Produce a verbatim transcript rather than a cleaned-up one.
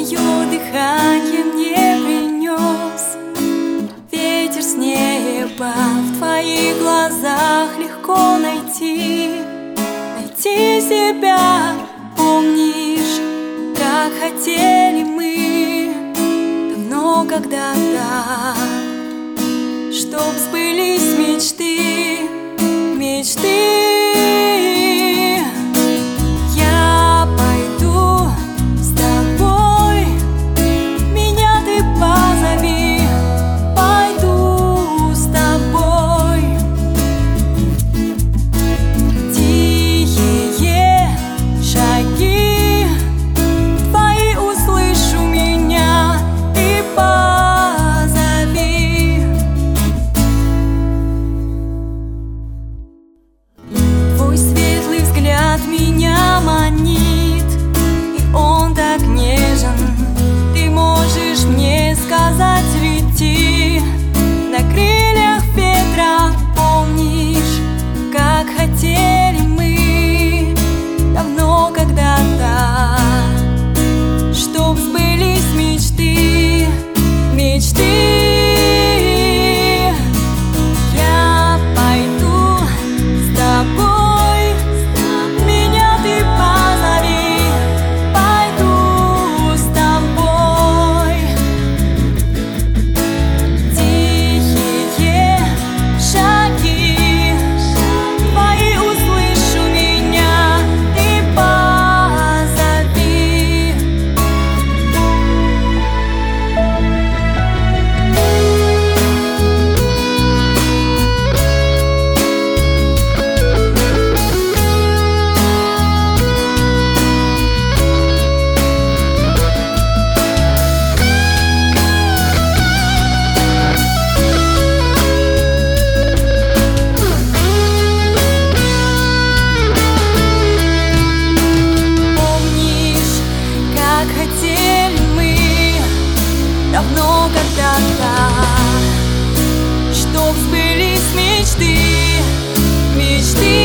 ее дыхание мне принес. Ветер с неба, в твоих глазах легко найти, найти себя. Помнишь, как хотели мы давно когда-то, чтоб сбылись мечты, мечты. Меня манит, и он так нежен. Ты можешь мне сказать: лети на крыльях ветра. Помнишь, как хотели мы давно когда-то, чтоб сбылись мечты, мечты. Я пойду с тобой. Давно когда-то, чтоб сбылись мечты, мечты.